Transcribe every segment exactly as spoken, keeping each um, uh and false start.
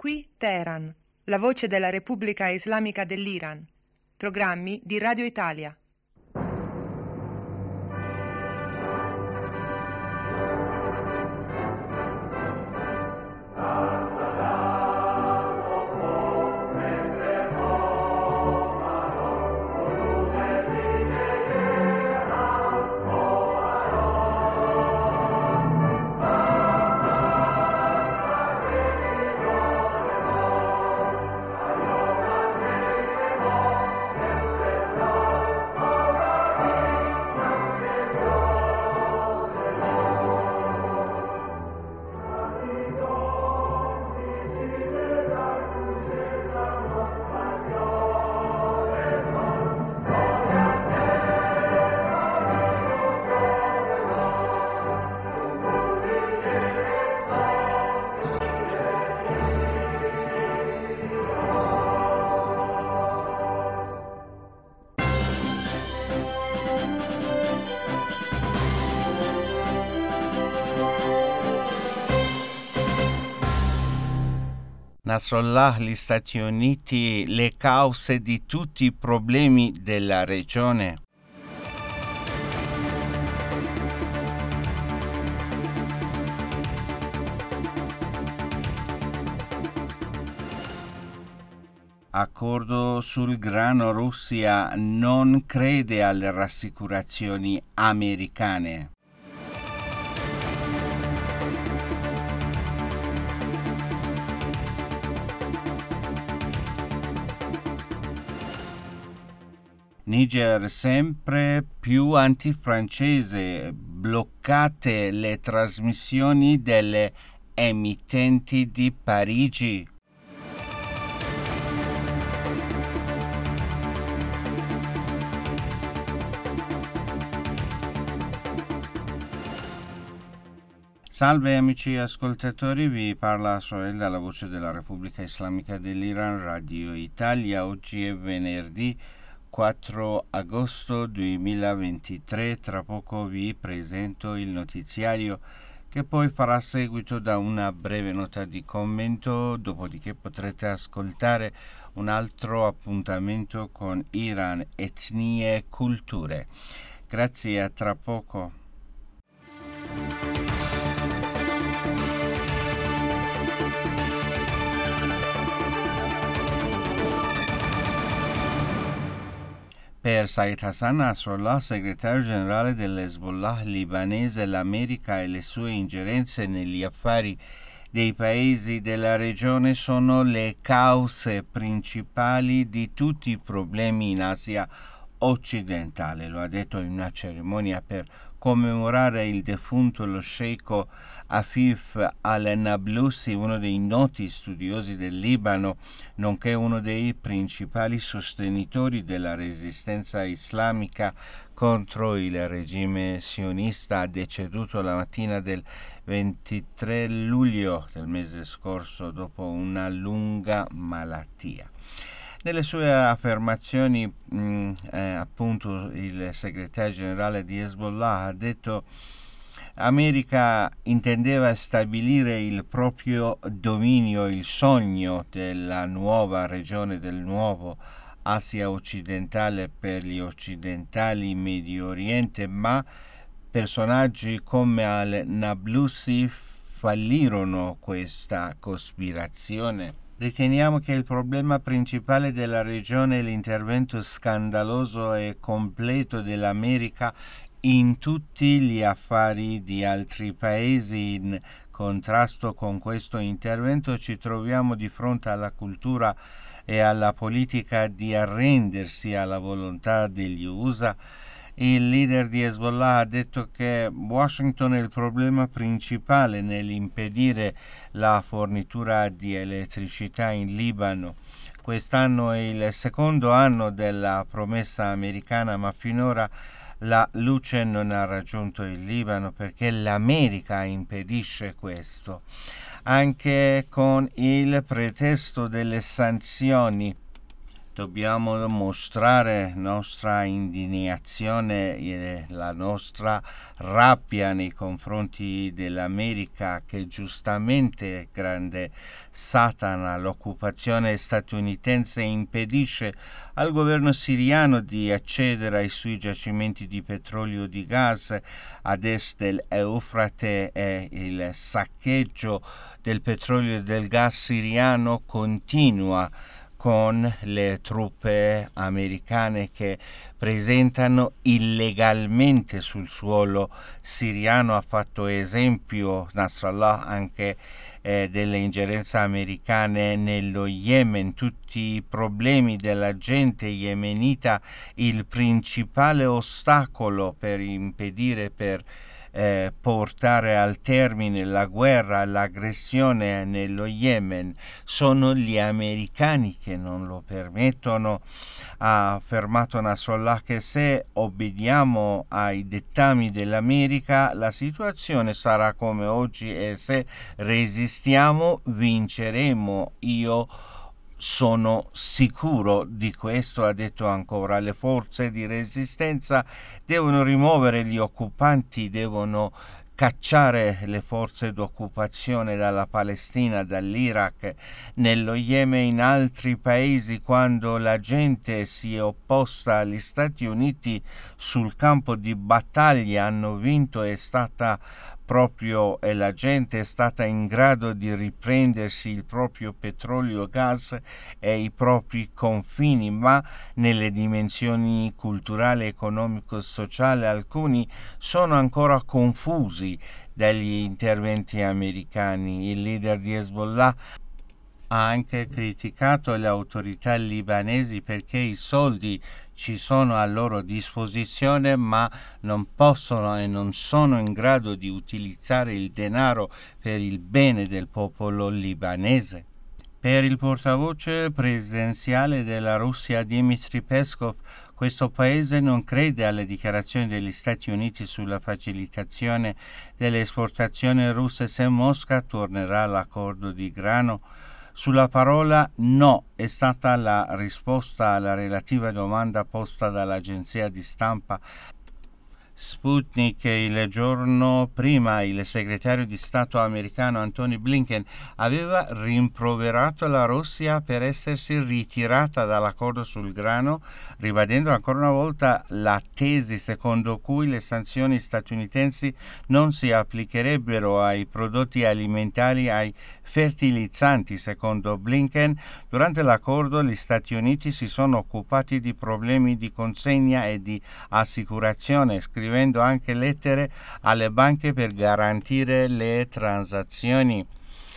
Qui Teheran, la voce della Repubblica Islamica dell'Iran. Programmi di Radio Italia. Nasrallah, gli Stati Uniti, le cause di tutti i problemi della regione. Accordo sul grano. Russia non crede alle rassicurazioni americane. Niger sempre più antifrancese, bloccate le trasmissioni delle emittenti di Parigi. Salve amici ascoltatori, vi parla Soel dalla voce della Repubblica Islamica dell'Iran, Radio Italia. Oggi è venerdì quattro agosto duemilaventitré. Tra poco vi presento il notiziario che poi farà seguito da una breve nota di commento, dopodiché potrete ascoltare un altro appuntamento con Iran, etnie e culture. Grazie, a tra poco. Per Said Hassan Nasrallah, segretario generale dell'Hezbollah libanese, l'America e le sue ingerenze negli affari dei paesi della regione sono le cause principali di tutti i problemi in Asia occidentale. Lo ha detto in una cerimonia per commemorare il defunto lo sceicco Afif al-Nablusi, uno dei noti studiosi del Libano, nonché uno dei principali sostenitori della resistenza islamica contro il regime sionista, deceduto la mattina del ventitré luglio del mese scorso dopo una lunga malattia. Nelle sue affermazioni, mh, eh, appunto, il segretario generale di Hezbollah ha detto: America intendeva stabilire il proprio dominio, il sogno della nuova regione, del nuovo Asia occidentale per gli occidentali Medio Oriente, ma personaggi come al-Nablusi fallirono questa cospirazione. Riteniamo che il problema principale della regione è l'intervento scandaloso e completo dell'America in tutti gli affari di altri paesi. In contrasto con questo intervento ci troviamo di fronte alla cultura e alla politica di arrendersi alla volontà degli U S A. Il leader di Hezbollah ha detto che Washington è il problema principale nell'impedire la fornitura di elettricità in Libano. Quest'anno è il secondo anno della promessa americana, ma finora la luce non ha raggiunto il Libano perché l'America impedisce questo. Anche con il pretesto delle sanzioni, dobbiamo mostrare nostra indignazione e la nostra rabbia nei confronti dell'America che giustamente, grande Satana, l'occupazione statunitense impedisce al governo siriano di accedere ai suoi giacimenti di petrolio e di gas ad est dell'Eufrate e il saccheggio del petrolio e del gas siriano continua con le truppe americane che presentano illegalmente sul suolo siriano. Ha fatto esempio Nasrallah anche eh, delle ingerenze americane nello Yemen, tutti i problemi della gente yemenita, il principale ostacolo per impedire, per Eh, portare al termine la guerra, l'aggressione nello Yemen, sono gli americani che non lo permettono. Ha affermato Nasrallah che se obbediamo ai dettami dell'America la situazione sarà come oggi e se resistiamo vinceremo. Io sono sicuro di questo, ha detto ancora. Le forze di resistenza devono rimuovere gli occupanti, devono cacciare le forze d'occupazione dalla Palestina, dall'Iraq, nello Yemen, in altri paesi. Quando la gente si è opposta agli Stati Uniti sul campo di battaglia, hanno vinto, è stata proprio e la gente è stata in grado di riprendersi il proprio petrolio, gas e i propri confini, ma nelle dimensioni culturali, economico, sociali alcuni sono ancora confusi dagli interventi americani. Il leader di Hezbollah ha anche criticato le autorità libanesi perché i soldi ci sono a loro disposizione ma non possono e non sono in grado di utilizzare il denaro per il bene del popolo libanese. Per il portavoce presidenziale della Russia Dmitry Peskov, questo paese non crede alle dichiarazioni degli Stati Uniti sulla facilitazione delle esportazioni russe se Mosca tornerà all'accordo di grano. Sulla parola no è stata la risposta alla relativa domanda posta dall'agenzia di stampa Sputnik. Il giorno prima il segretario di Stato americano Antony Blinken aveva rimproverato la Russia per essersi ritirata dall'accordo sul grano, ribadendo ancora una volta la tesi secondo cui le sanzioni statunitensi non si applicherebbero ai prodotti alimentari, ai fertilizzanti. Secondo Blinken, durante l'accordo gli Stati Uniti si sono occupati di problemi di consegna e di assicurazione, scrivendo anche lettere alle banche per garantire le transazioni.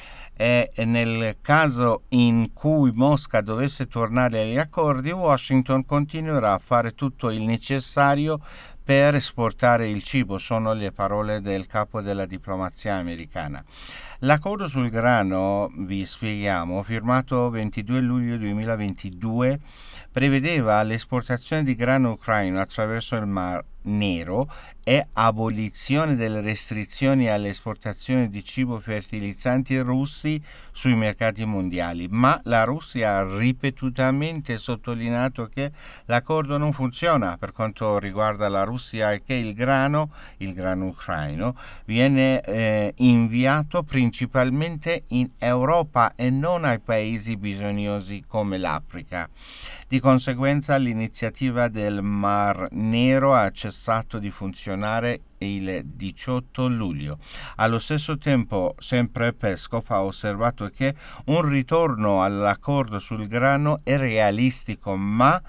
E nel caso in cui Mosca dovesse tornare agli accordi, Washington continuerà a fare tutto il necessario per esportare il cibo, sono le parole del capo della diplomazia americana. L'accordo sul grano, vi spieghiamo, firmato ventidue luglio duemilaventidue, prevedeva l'esportazione di grano ucraino attraverso il Mar Nero e abolizione delle restrizioni alle esportazioni di cibo fertilizzanti russi sui mercati mondiali, ma la Russia ha ripetutamente sottolineato che l'accordo non funziona per quanto riguarda la Russia e che il grano, il grano ucraino, viene eh, inviato principalmente in Europa e non ai paesi bisognosi come l'Africa. Di conseguenza l'iniziativa del Mar Nero ha cessato di funzionare il diciotto luglio. Allo stesso tempo, sempre Peskov ha osservato che un ritorno all'accordo sul grano è realistico, ma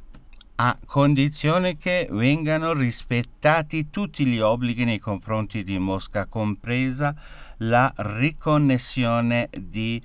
a condizione che vengano rispettati tutti gli obblighi nei confronti di Mosca, compresa la riconnessione di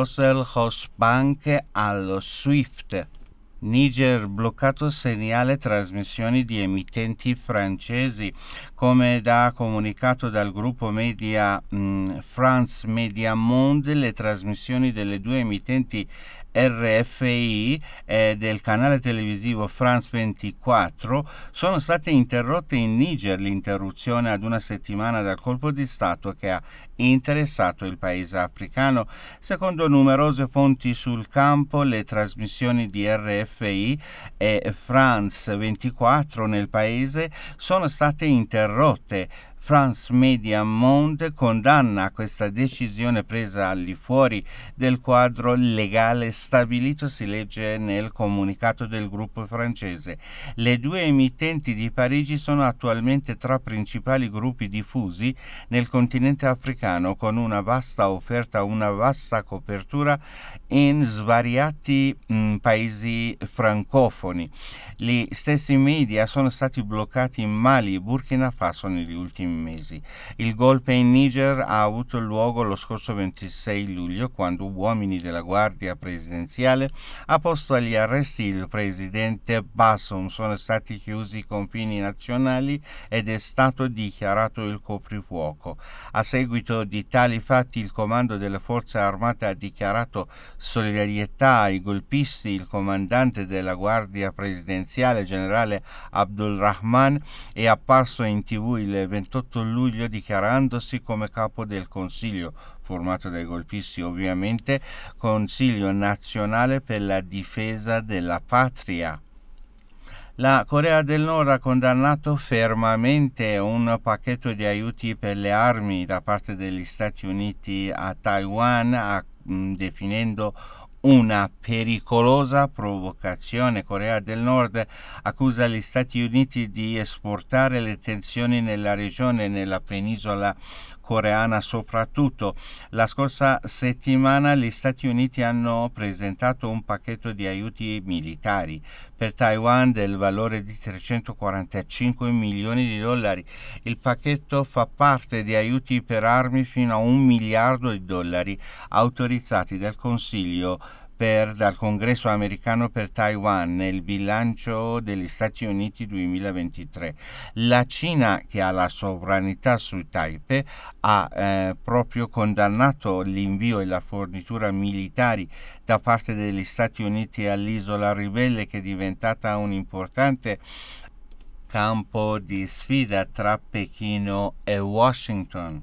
Rosselhosbank allo SWIFT. Niger bloccato segnale trasmissioni di emittenti francesi, come da comunicato dal gruppo media mh, France Media Monde. Le trasmissioni delle due emittenti R F I e del canale televisivo France ventiquattro sono state interrotte in Niger, l'interruzione ad una settimana dal colpo di Stato che ha interessato il paese africano. Secondo numerose fonti sul campo, le trasmissioni di R F I e France ventiquattro nel paese sono state interrotte. France Media Monde condanna questa decisione presa al di fuori del quadro legale stabilito, si legge nel comunicato del gruppo francese. Le due emittenti di Parigi sono attualmente tra i principali gruppi diffusi nel continente africano, con una vasta offerta, una vasta copertura in svariati mh, paesi francofoni. Gli stessi media sono stati bloccati in Mali e Burkina Faso negli ultimi mesi. Il golpe in Niger ha avuto luogo lo scorso ventisei luglio, quando uomini della Guardia Presidenziale ha posto agli arresti il presidente Bazoum. Sono stati chiusi i confini nazionali ed è stato dichiarato il coprifuoco. A seguito di tali fatti il comando delle forze armate ha dichiarato solidarietà ai golpisti. Il comandante della Guardia Presidenziale, generale Abdulrahman, è apparso in tv il ventotto luglio dichiarandosi come capo del Consiglio, formato dai golpisti ovviamente, Consiglio Nazionale per la Difesa della Patria. La Corea del Nord ha condannato fermamente un pacchetto di aiuti per le armi da parte degli Stati Uniti a Taiwan, a, mh, definendo una pericolosa provocazione. Corea del Nord accusa gli Stati Uniti di esportare le tensioni nella regione, nella penisola coreana soprattutto. La scorsa settimana gli Stati Uniti hanno presentato un pacchetto di aiuti militari per Taiwan del valore di trecentoquarantacinque milioni di dollari. Il pacchetto fa parte di aiuti per armi fino a un miliardo di dollari autorizzati dal Consiglio Per, dal Congresso americano per Taiwan nel bilancio degli Stati Uniti duemilaventitré. La Cina, che ha la sovranità su Taipei, ha eh, proprio condannato l'invio e la fornitura militari da parte degli Stati Uniti all'isola ribelle, che è diventata un importante campo di sfida tra Pechino e Washington.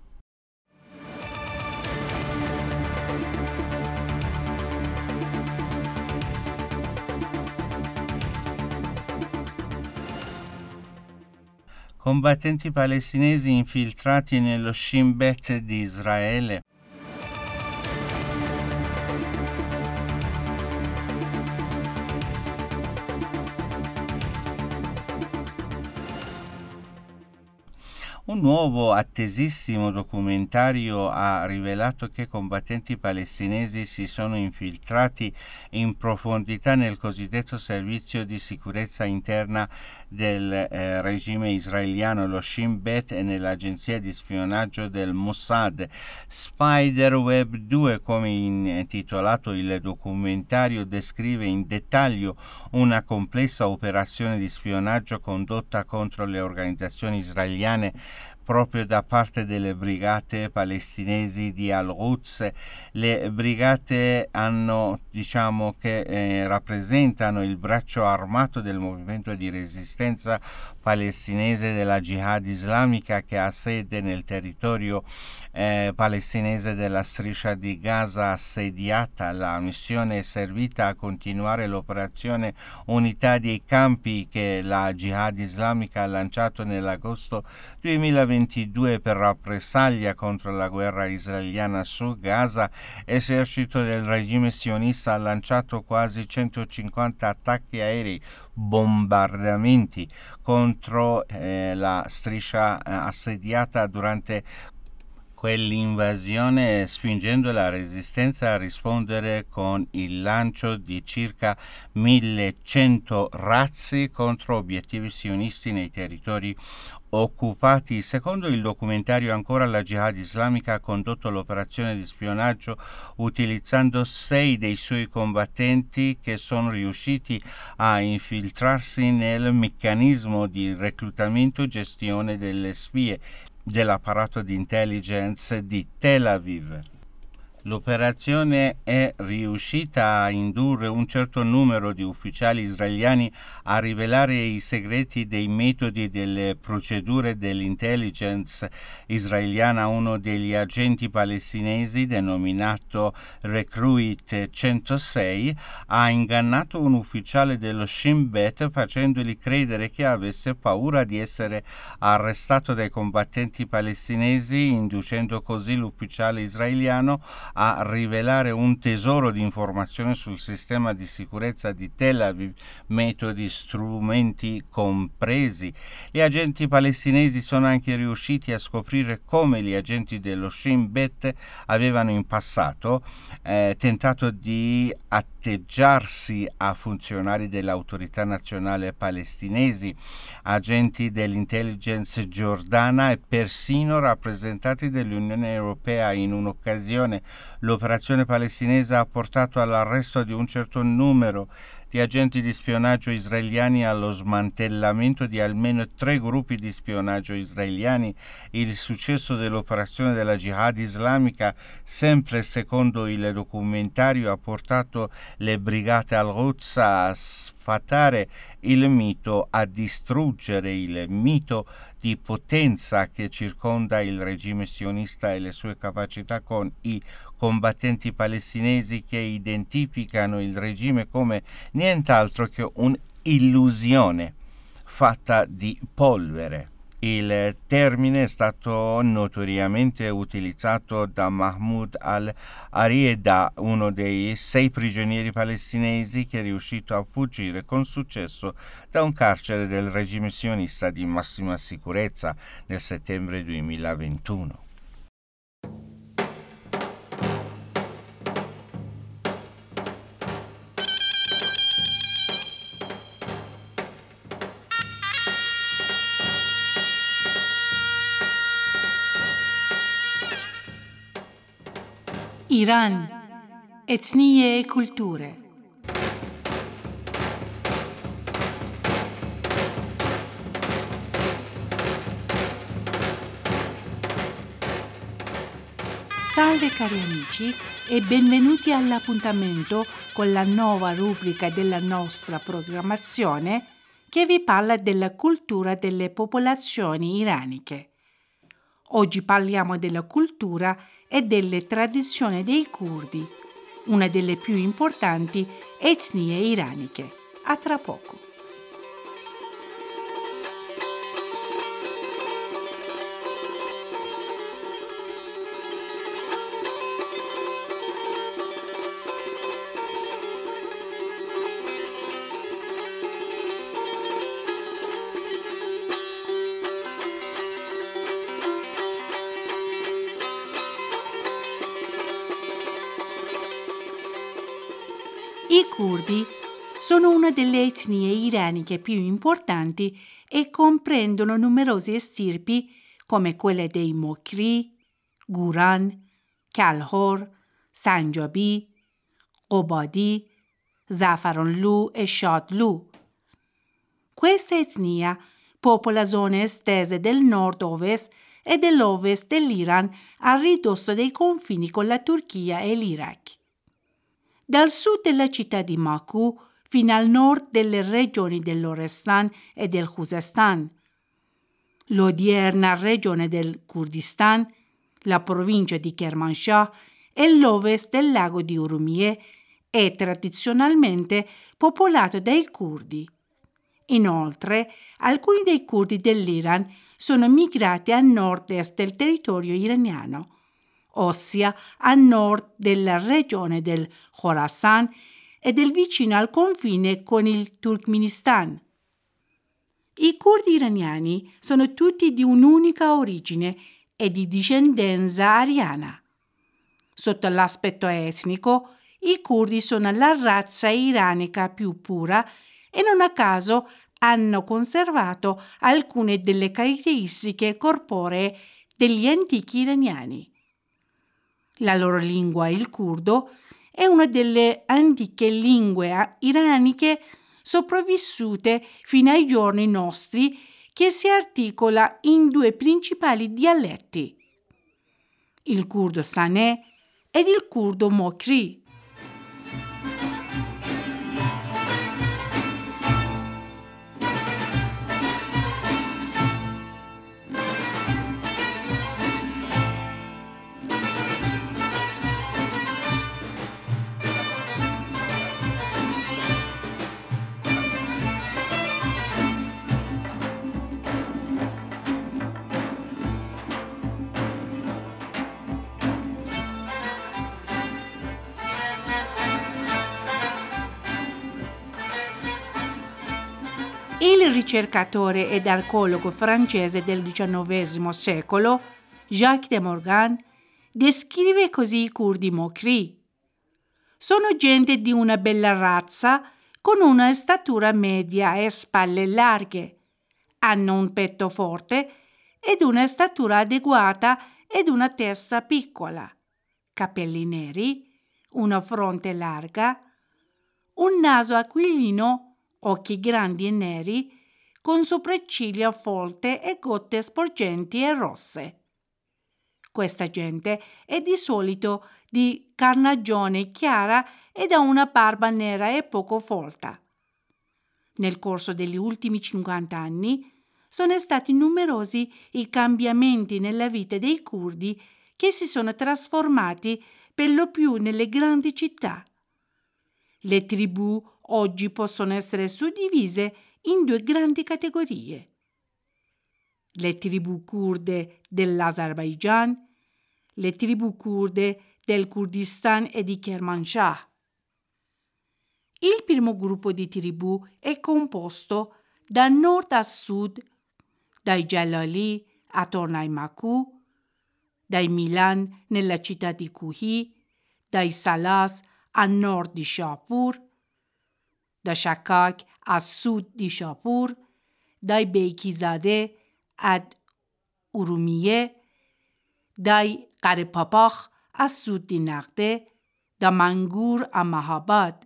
Combattenti palestinesi infiltrati nello Shin Bet di Israele. Un nuovo attesissimo documentario ha rivelato che combattenti palestinesi si sono infiltrati in profondità nel cosiddetto servizio di sicurezza interna del eh, regime israeliano, lo Shin Bet, e nell'agenzia di spionaggio del Mossad. Spiderweb due, come intitolato il documentario, descrive in dettaglio una complessa operazione di spionaggio condotta contro le organizzazioni israeliane proprio da parte delle brigate palestinesi di Al-Quds. Le brigate hanno, diciamo che eh, rappresentano il braccio armato del movimento di resistenza palestinese della Jihad Islamica, che ha sede nel territorio eh, palestinese della striscia di Gaza assediata. La missione è servita a continuare l'operazione Unità dei Campi che la Jihad Islamica ha lanciato nell'agosto duemilaventidue per rappresaglia contro la guerra israeliana su Gaza. Esercito del regime sionista ha lanciato quasi centocinquanta attacchi aerei, bombardamenti contro eh, la striscia eh, assediata durante quell'invasione, spingendo la resistenza a rispondere con il lancio di circa millecento razzi contro obiettivi sionisti nei territori occupati. Secondo il documentario, ancora, la Jihad Islamica ha condotto l'operazione di spionaggio utilizzando sei dei suoi combattenti, che sono riusciti a infiltrarsi nel meccanismo di reclutamento e gestione delle spie dell'apparato di intelligence di Tel Aviv. L'operazione è riuscita a indurre un certo numero di ufficiali israeliani a rivelare i segreti dei metodi e delle procedure dell'intelligence israeliana a uno degli agenti palestinesi, denominato Recruit centosei, ha ingannato un ufficiale dello Shin Bet facendogli credere che avesse paura di essere arrestato dai combattenti palestinesi, inducendo così l'ufficiale israeliano a rivelare un tesoro di informazioni sul sistema di sicurezza di Tel Aviv, metodi, strumenti compresi. Gli agenti palestinesi sono anche riusciti a scoprire come gli agenti dello Shin Bet avevano in passato eh, tentato di atteggiarsi a funzionari dell'autorità nazionale palestinesi, agenti dell'intelligence giordana e persino rappresentanti dell'Unione Europea. In un'occasione l'operazione palestinese ha portato all'arresto di un certo numero di agenti di spionaggio israeliani e allo smantellamento di almeno tre gruppi di spionaggio israeliani. Il successo dell'operazione della Jihad islamica, sempre secondo il documentario, ha portato le brigate al-Quds a sfatare il mito, a distruggere il mito di potenza che circonda il regime sionista e le sue capacità, con i combattenti palestinesi che identificano il regime come nient'altro che un'illusione fatta di polvere. Il termine è stato notoriamente utilizzato da Mahmoud al-Arieda, uno dei sei prigionieri palestinesi che è riuscito a fuggire con successo da un carcere del regime sionista di massima sicurezza nel settembre duemilaventuno. Iran, etnie e culture. Salve cari amici e benvenuti all'appuntamento con la nuova rubrica della nostra programmazione che vi parla della cultura delle popolazioni iraniche. Oggi parliamo della cultura e delle tradizioni dei curdi, una delle più importanti etnie iraniche. A tra poco. I curdi sono una delle etnie iraniche più importanti e comprendono numerose stirpi come quelle dei Mokri, Guran, Kalhor, Sanjabi, Qobadi, Zafaronlu e Shadlu. Questa etnia popola zone estese del nord-ovest e dell'ovest dell'Iran a ridosso dei confini con la Turchia e l'Iraq. Dal sud della città di Baku fino al nord delle regioni dell'Orestan e del Khuzestan, l'odierna regione del Kurdistan, la provincia di Kermanshah e l'ovest del lago di Urmie è tradizionalmente popolato dai curdi. Inoltre, alcuni dei curdi dell'Iran sono migrati a nord-est del territorio iraniano, ossia a nord della regione del Khorasan e del vicino al confine con il Turkmenistan. I curdi iraniani sono tutti di un'unica origine e di discendenza ariana. Sotto l'aspetto etnico, i curdi sono la razza iranica più pura e non a caso hanno conservato alcune delle caratteristiche corporee degli antichi iraniani. La loro lingua, il curdo, è una delle antiche lingue iraniche sopravvissute fino ai giorni nostri, che si articola in due principali dialetti. Il curdo sanè è ed il curdo Mokri. Il ricercatore ed archeologo francese del diciannovesimo secolo, Jacques de Morgan, descrive così i curdi Mokri. Sono gente di una bella razza con una statura media e spalle larghe. Hanno un petto forte ed una statura adeguata ed una testa piccola, capelli neri, una fronte larga, un naso aquilino, occhi grandi e neri, con sopracciglia folte e gote sporgenti e rosse. Questa gente è di solito di carnagione chiara ed ha una barba nera e poco folta. Nel corso degli ultimi cinquanta anni sono stati numerosi i cambiamenti nella vita dei curdi che si sono trasformati per lo più nelle grandi città. Le tribù oggi possono essere suddivise in due grandi categorie: le tribù curde dell'Azerbaigian, le tribù curde del Kurdistan e di Kermanshah. Il primo gruppo di tribù è composto da nord a sud, dai Jalali attorno ai Maku, dai Milan nella città di Kuhi, dai Salas a nord di Shahpur, da Shakak a sud di Shahpur, dai Beykizzadeh ad Urumiyeh, dai Qarepapakh a sud di Naqde, da Mangur a Mahabad.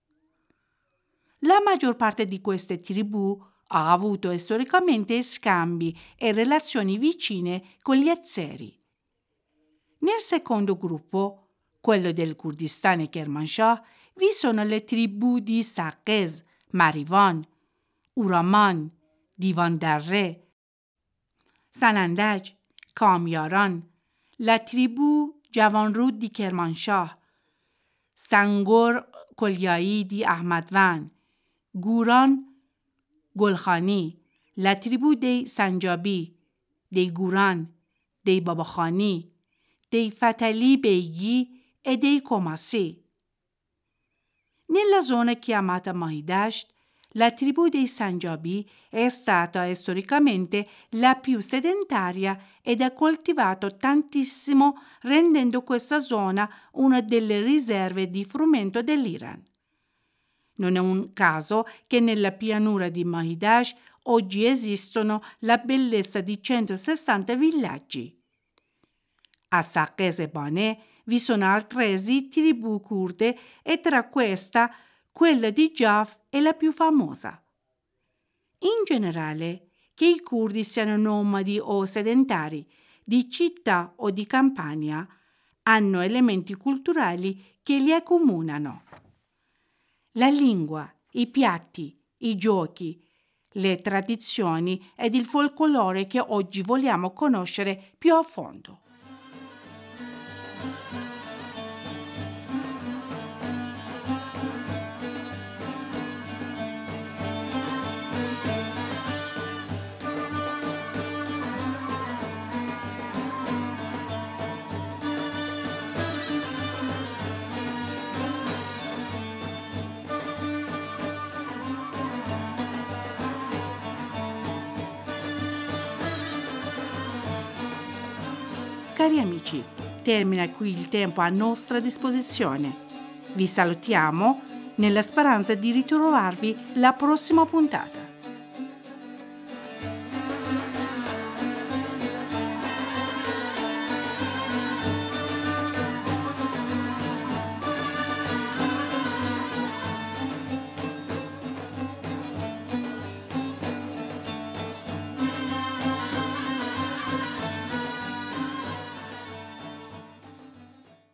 La maggior parte di queste tribù ha avuto storicamente scambi e relazioni vicine con gli Azeri. Nel secondo gruppo, quello del Kurdistan e Kermanshah, vi sono le tribù di Sarkez, Marivan, Uraman, Divan Darre, Sanandaj, Kamyaran, la tribù Javanrud di Kermanshah, Sangor Kolyai di Ahmadvan, Guran Golkhani, la tribù dei Sanjabi, dei Guran, dei Babakhani, dei Fatali Beghi e dei Komasi. Nella zona chiamata Mahidasht, la tribù dei Sanjabi è stata storicamente la più sedentaria ed ha coltivato tantissimo, rendendo questa zona una delle riserve di frumento dell'Iran. Non è un caso che nella pianura di Mahidasht oggi esistono la bellezza di centosessanta villaggi. A Sarkez e Baneh vi sono altresì tribù curde e tra questa quella di Jaf è la più famosa. In generale, che i curdi siano nomadi o sedentari, di città o di campagna, hanno elementi culturali che li accomunano. La lingua, i piatti, i giochi, le tradizioni ed il folklore che oggi vogliamo conoscere più a fondo. Cari amici, termina qui il tempo a nostra disposizione. Vi salutiamo nella speranza di ritrovarvi la prossima puntata.